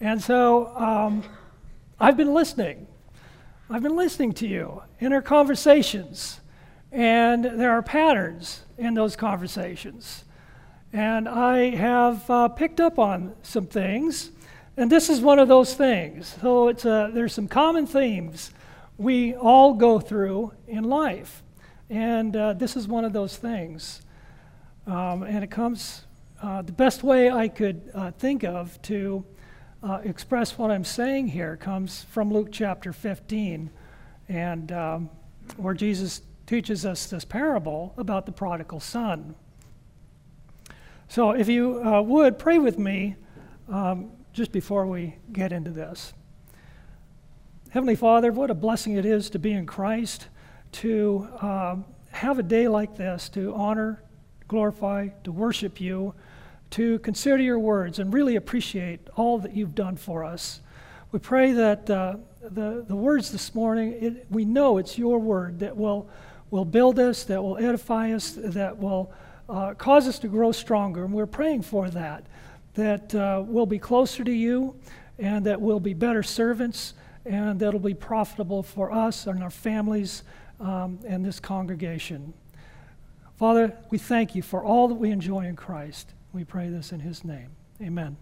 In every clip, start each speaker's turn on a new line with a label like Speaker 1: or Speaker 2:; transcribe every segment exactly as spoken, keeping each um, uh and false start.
Speaker 1: And so um, I've been listening. I've been listening to you in our conversations, and there are patterns in those conversations. And I have uh, picked up on some things, and this is one of those things. So it's a, there's some common themes we all go through in life, and uh, this is one of those things. Um, and it comes, uh, the best way I could uh, think of to uh, express what I'm saying here comes from Luke chapter fifteen, and um, where Jesus teaches us this parable about the prodigal son. So if you uh, would, pray with me um, just before we get into this. Heavenly Father, what a blessing it is to be in Christ, to uh, have a day like this, to honor, glorify, to worship you, to consider your words and really appreciate all that you've done for us. We pray that uh, the, the words this morning, it, we know it's your word that will, will build us, that will edify us, that will uh, cause us to grow stronger. And we're praying for that, that uh, we'll be closer to you and that we'll be better servants, and that'll be profitable for us and our families um, and this congregation. Father, we thank you for all that we enjoy in Christ. We pray this in his name. Amen.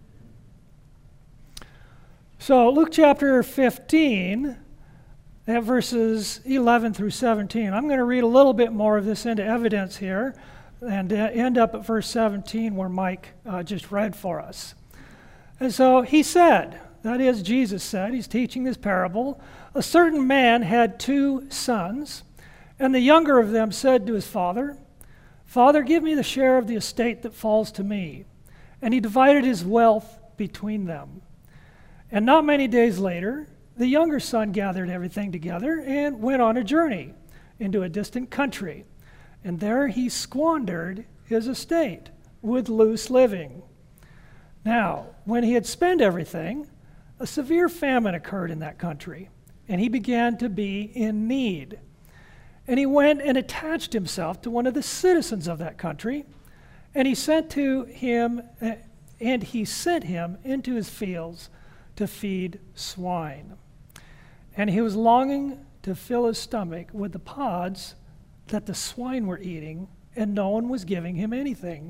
Speaker 1: So Luke chapter fifteen, at verses eleven through seventeen. I'm going to read a little bit more of this into evidence here and uh, end up at verse seventeen where Mike uh, just read for us. And so he said, that is, Jesus said, he's teaching this parable, a certain man had two sons, and the younger of them said to his father, Father, give me the share of the estate that falls to me. And he divided his wealth between them. And not many days later, the younger son gathered everything together and went on a journey into a distant country. And there he squandered his estate with loose living. Now, when he had spent everything, a severe famine occurred in that country, and he began to be in need. And he went and attached himself to one of the citizens of that country, and he sent to him, uh, and he sent him into his fields to feed swine. And he was longing to fill his stomach with the pods that the swine were eating, and no one was giving him anything.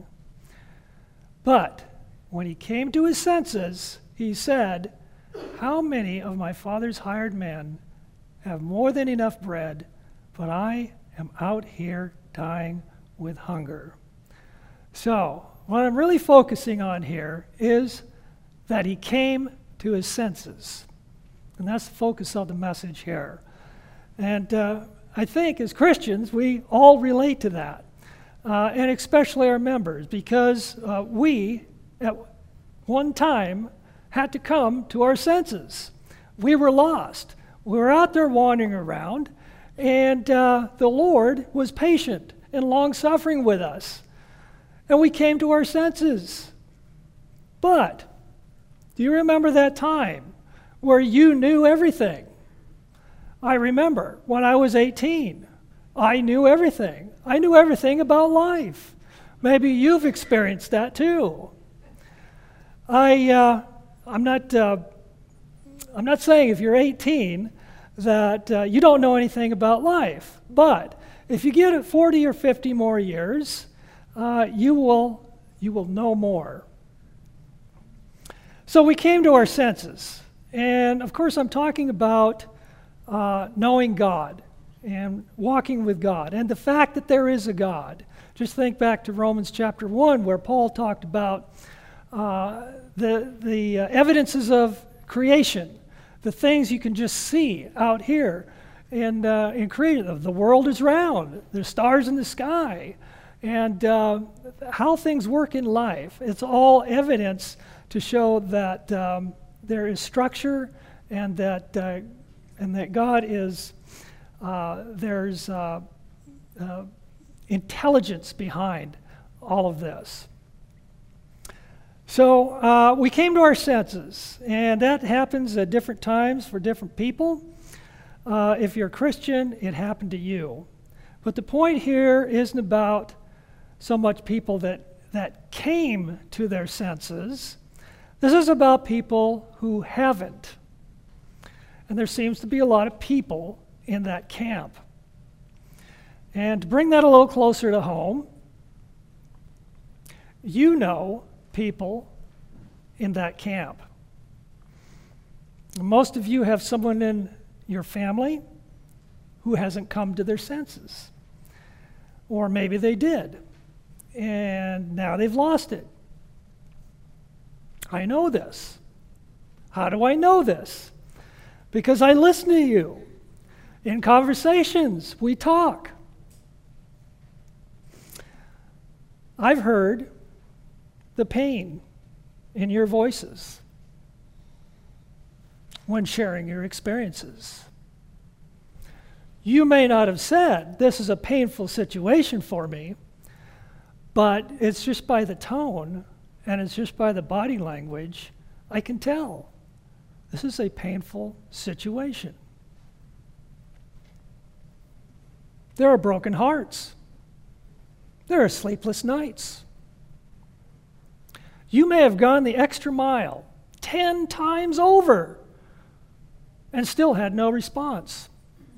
Speaker 1: But when he came to his senses, he said, How many of my father's hired men have more than enough bread, but I am out here dying with hunger? So, what I'm really focusing on here is that he came to his senses. And that's the focus of the message here. And uh, I think as Christians, we all relate to that. Uh, and especially our members, because uh, we, at one time, had to come to our senses. We were lost. We were out there wandering around, and uh, the Lord was patient and long-suffering with us. And we came to our senses. But do you remember that time where you knew everything? I remember when I was eighteen, I knew everything. I knew everything about life. Maybe you've experienced that too. I, uh, I'm not, uh, I'm not saying if you're eighteen that uh, you don't know anything about life, but if you get it forty or fifty more years, uh, you will, you will know more. So we came to our senses, and of course I'm talking about uh, knowing God and walking with God, and the fact that there is a God. Just think back to Romans chapter one, where Paul talked about uh, the, the uh, evidences of creation, the things you can just see out here in, uh, in creation. The world is round, there's stars in the sky, and uh, how things work in life. It's all evidence to show that um, there is structure, and that uh, and that God is uh, there's uh, uh, intelligence behind all of this. So uh, we came to our senses, and that happens at different times for different people. Uh, if you're a Christian, it happened to you. But the point here isn't about so much people that, that came to their senses, This is about people who haven't. And there seems to be a lot of people in that camp. And to bring that a little closer to home, you know people in that camp. Most of you have someone in your family who hasn't come to their senses. Or maybe they did, and now they've lost it. I know this. How do I know this? Because I listen to you. In conversations, we talk. I've heard the pain in your voices when sharing your experiences. You may not have said, this is a painful situation for me, but it's just by the tone and it's just by the body language, I can tell this is a painful situation. There are broken hearts. There are sleepless nights. You may have gone the extra mile ten times over and still had no response.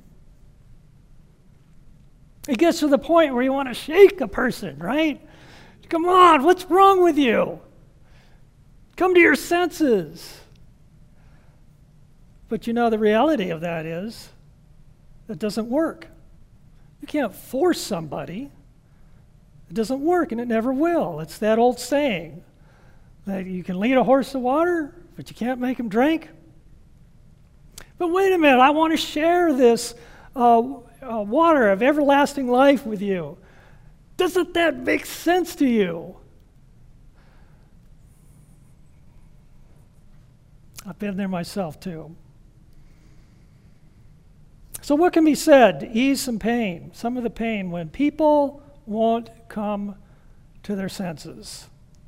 Speaker 1: It gets to the point where you want to shake a person, right? Come on, what's wrong with you? Come to your senses. But you know, the reality of that is, it doesn't work. You can't force somebody. It doesn't work, and it never will. It's that old saying that you can lead a horse to water, but you can't make him drink. But wait a minute, I want to share this uh, uh, water of everlasting life with you. Doesn't that make sense to you? I've been there myself too. So what can be said to ease some pain, some of the pain, when people won't come to their senses?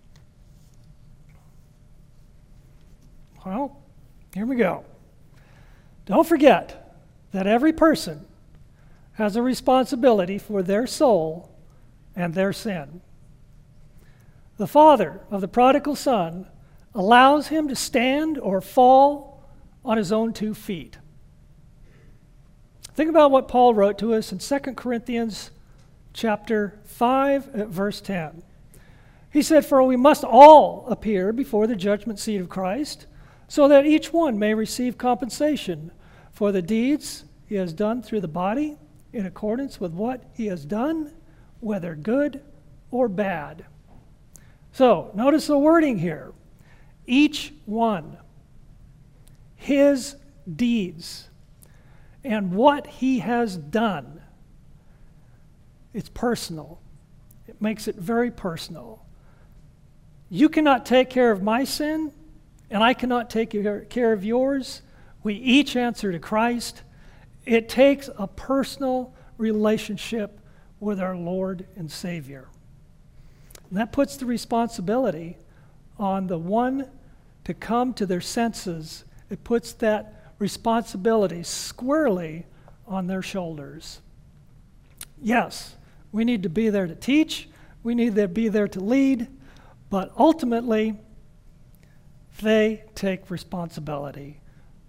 Speaker 1: Well, here we go. Don't forget that every person has a responsibility for their soul and their sin. The father of the prodigal son allows him to stand or fall on his own two feet. Think about what Paul wrote to us in Second Corinthians chapter five at verse ten. He said, "For we must all appear before the judgment seat of Christ, so that each one may receive compensation for the deeds he has done through the body, in accordance with what he has done, whether good or bad." So, notice the wording here. Each one, his deeds, and what he has done. It's personal. It makes it very personal. You cannot take care of my sin, and I cannot take care of yours. We each answer to Christ. It takes a personal relationship with our Lord and Savior. And that puts the responsibility on the one to come to their senses. It puts that responsibility squarely on their shoulders. Yes, we need to be there to teach. We need to be there to lead. But ultimately, they take responsibility.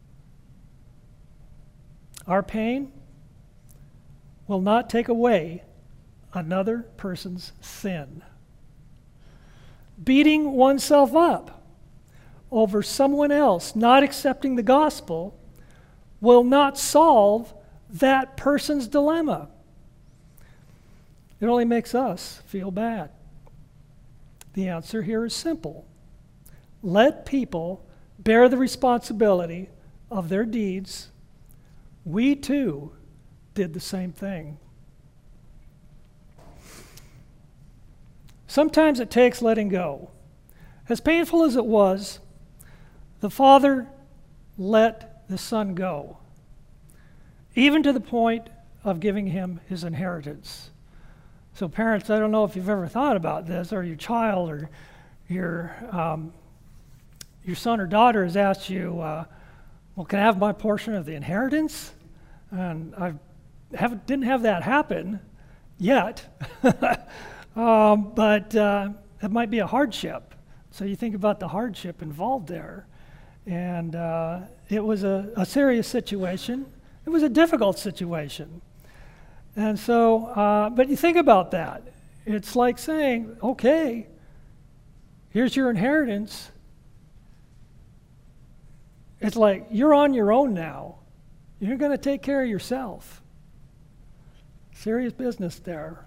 Speaker 1: Our pain will not take away another person's sin. Beating oneself up over someone else not accepting the gospel will not solve that person's dilemma. It only makes us feel bad. The answer here is simple. Let people bear the responsibility of their deeds. We too did the same thing. Sometimes it takes letting go. As painful as it was, the father let the son go, even to the point of giving him his inheritance. So parents, I don't know if you've ever thought about this, or your child or your um, your son or daughter has asked you, uh, well, can I have my portion of the inheritance? And I haven't didn't have that happen yet, um, but uh, it might be a hardship So you think about the hardship involved there. And uh, it was a, a serious situation. It was a difficult situation. And so, uh, but you think about that. It's like saying, okay, here's your inheritance. It's like, you're on your own now. You're going to take care of yourself. Serious business there.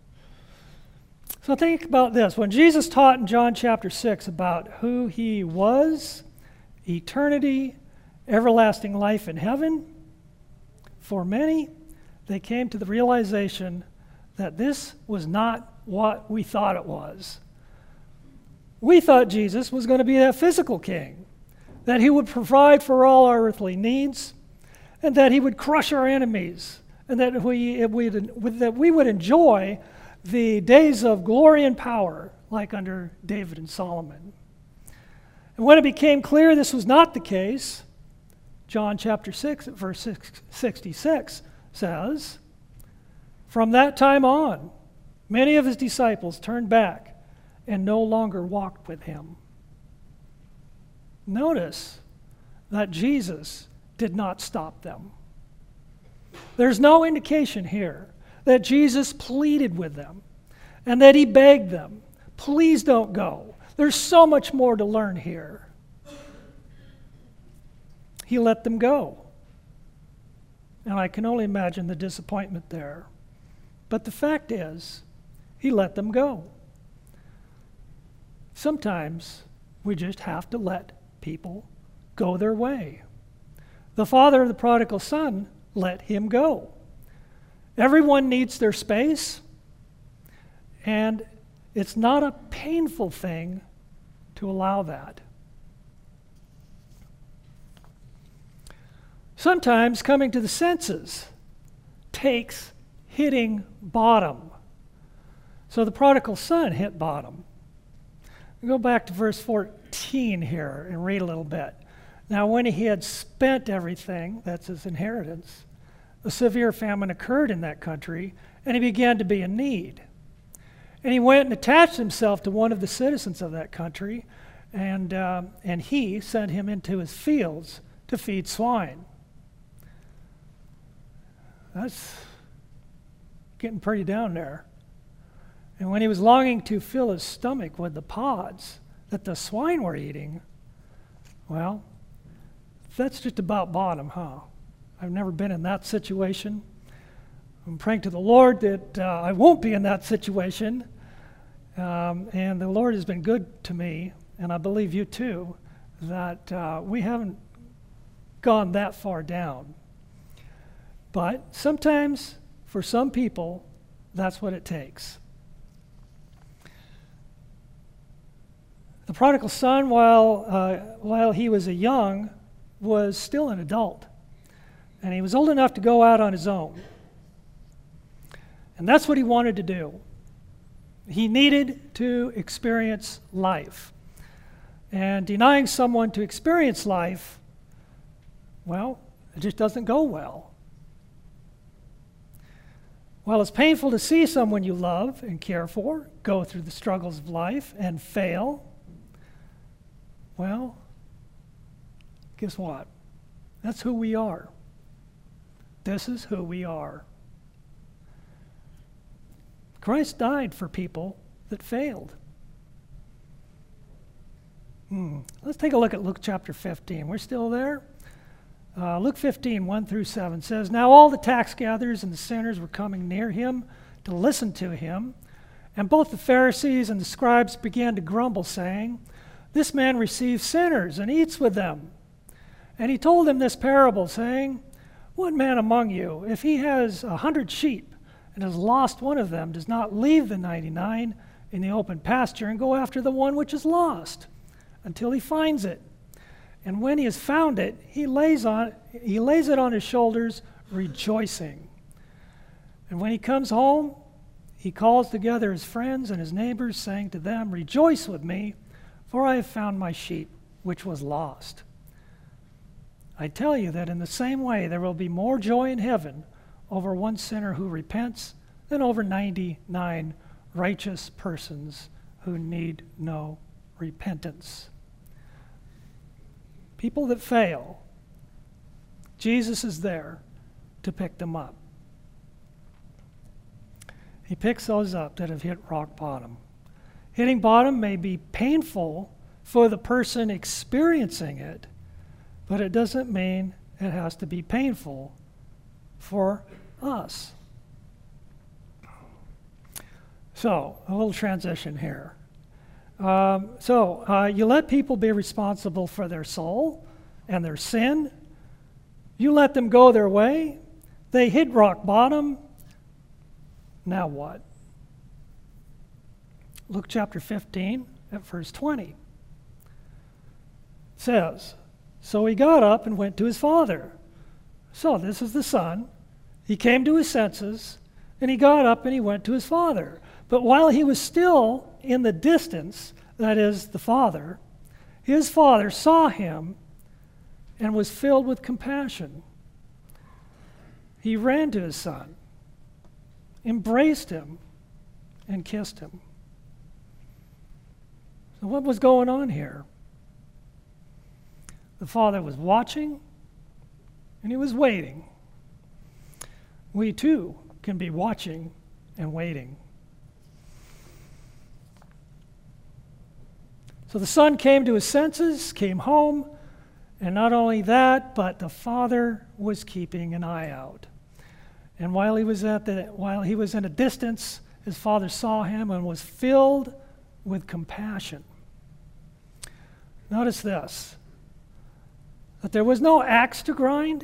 Speaker 1: So think about this. When Jesus taught in John chapter six about who he was, eternity, everlasting life in heaven, for many, they came to the realization that this was not what we thought it was. We thought Jesus was going to be that physical king, that he would provide for all our earthly needs, and that he would crush our enemies, and that we, we, that we would enjoy the days of glory and power like under David and Solomon. And when it became clear this was not the case, John chapter six, verse sixty-six says, from that time on, many of his disciples turned back and no longer walked with him. Notice that Jesus did not stop them. There's no indication here that Jesus pleaded with them and that he begged them, please don't go. There's so much more to learn here. He let them go. And I can only imagine the disappointment there. But the fact is, he let them go. Sometimes we just have to let people go their way. The father of the prodigal son let him go. Everyone needs their space, and it's not a painful thing to allow that. Sometimes coming to the senses takes hitting bottom. So the prodigal son hit bottom. We go back to verse fourteen here and read a little bit. Now when he had spent everything, that's his inheritance, a severe famine occurred in that country, and he began to be in need. And he went and attached himself to one of the citizens of that country, and, uh, and he sent him into his fields to feed swine. That's getting pretty down there. And when he was longing to fill his stomach with the pods that the swine were eating, well, that's just about bottom, huh? I've never been in that situation. I'm praying to the Lord that uh, I won't be in that situation. Um, and the Lord has been good to me, and I believe you too, that uh, we haven't gone that far down. But sometimes, for some people, that's what it takes. The prodigal son, while, uh, while he was a young, was still an adult. And he was old enough to go out on his own. And that's what he wanted to do. He needed to experience life. And denying someone to experience life, well, it just doesn't go well. While it's painful to see someone you love and care for go through the struggles of life and fail, well, guess what? That's who we are. This is who we are. Christ died for people that failed. Hmm. Let's take a look at Luke chapter fifteen. We're still there? Uh, Luke fifteen, one through seven says, now all the tax gatherers and the sinners were coming near him to listen to him, and both the Pharisees and the scribes began to grumble, saying, this man receives sinners and eats with them. And he told them this parable, saying, what man among you, if he has a hundred sheep and has lost one of them, does not leave the ninety-nine in the open pasture and go after the one which is lost until he finds it? And when he has found it, he lays, on, he lays it on his shoulders, rejoicing. And when he comes home, he calls together his friends and his neighbors, saying to them, rejoice with me, for I have found my sheep, which was lost. I tell you that in the same way there will be more joy in heaven over one sinner who repents than over ninety-nine righteous persons who need no repentance. People that fail, Jesus is there to pick them up. He picks those up that have hit rock bottom. Hitting bottom may be painful for the person experiencing it, but it doesn't mean it has to be painful for us. So, a little transition here. Um, so, uh, you let people be responsible for their soul and their sin. You let them go their way. They hit rock bottom. Now what? Luke chapter fifteen at verse twenty. It says, so he got up and went to his father. So this is the son. He came to his senses, and he got up and he went to his father. But while he was still in the distance, that is, the father, his father saw him and was filled with compassion. He ran to his son, embraced him, and kissed him. So what was going on here? The father was watching, and he was waiting. We too can be watching and waiting. So the son came to his senses, came home, and not only that, but the father was keeping an eye out. And while he was at the while he was in a distance, his father saw him and was filled with compassion. Notice this, that there was no axe to grind,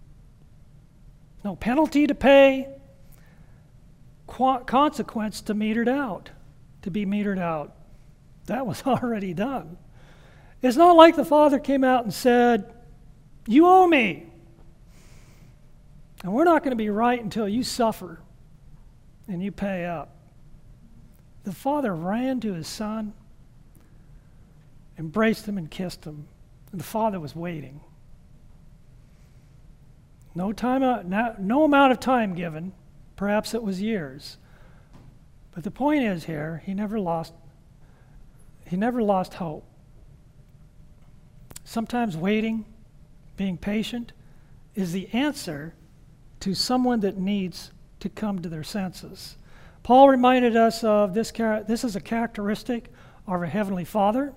Speaker 1: no penalty to pay, qu- consequence to metered out, to be metered out. That was already done. It's not like the father came out and said, you owe me. And we're not going to be right until you suffer and you pay up. The father ran to his son, embraced him and kissed him. And the father was waiting. No time, no, no amount of time given. Perhaps it was years. But the point is here, he never lost, he never lost hope. Sometimes waiting, being patient, is the answer to someone that needs to come to their senses. Paul reminded us of this, char- this is a characteristic of our Heavenly Father.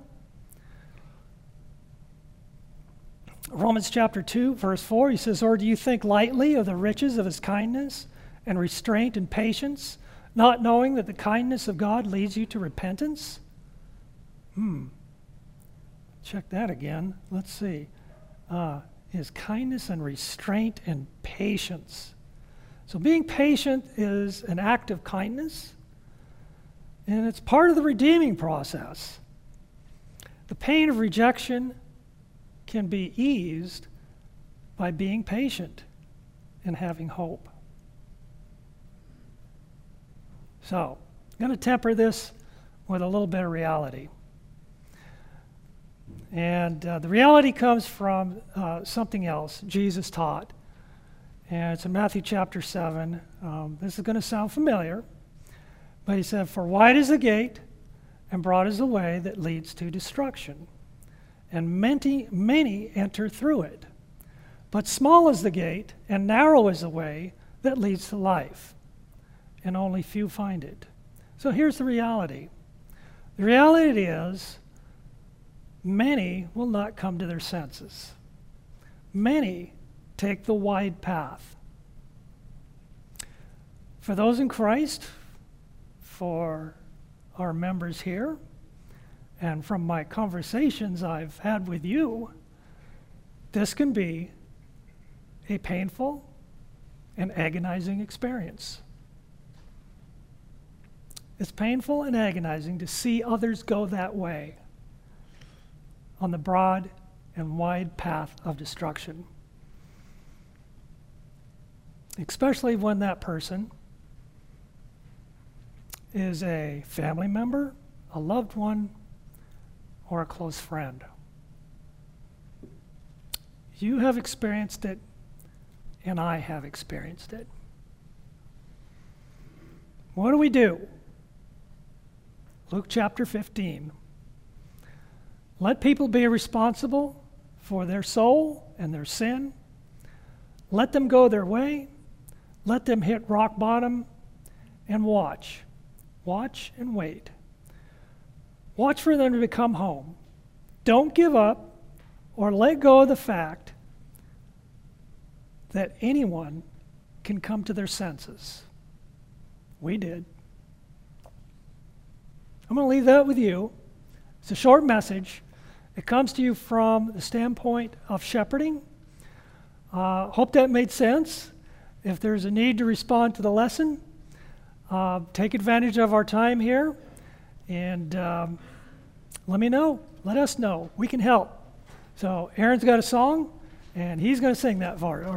Speaker 1: Romans chapter two, verse four, he says, or do you think lightly of the riches of his kindness and restraint and patience, not knowing that the kindness of God leads you to repentance? Hmm. Check that again. Let's see. Uh, his kindness and restraint and patience. So being patient is an act of kindness, and it's part of the redeeming process. The pain of rejection can be eased by being patient and having hope. So, I'm going to temper this with a little bit of reality. And uh, the reality comes from uh, something else Jesus taught. And it's in Matthew chapter seven. Um, this is going to sound familiar. But he said, for wide is the gate, and broad is the way that leads to destruction. And many, many enter through it. But small is the gate, and narrow is the way that leads to life. And only few find it. So here's the reality. The reality is, many will not come to their senses. Many take the wide path. For those in Christ, for our members here, and from my conversations I've had with you, this can be a painful and agonizing experience. It's painful and agonizing to see others go that way on the broad and wide path of destruction. Especially when that person is a family member, a loved one, or a close friend. You have experienced it, and I have experienced it. What do we do? Luke chapter fifteen. Let people be responsible for their soul and their sin. Let them go their way. Let them hit rock bottom and watch. Watch and wait. Watch for them to come home. Don't give up or let go of the fact that anyone can come to their senses. We did. I'm going to leave that with you. It's a short message. It comes to you from the standpoint of shepherding. Uh, hope that made sense. If there's a need to respond to the lesson, uh, take advantage of our time here and um, let me know. Let us know. We can help. So Aaron's got a song, and he's going to sing that for you.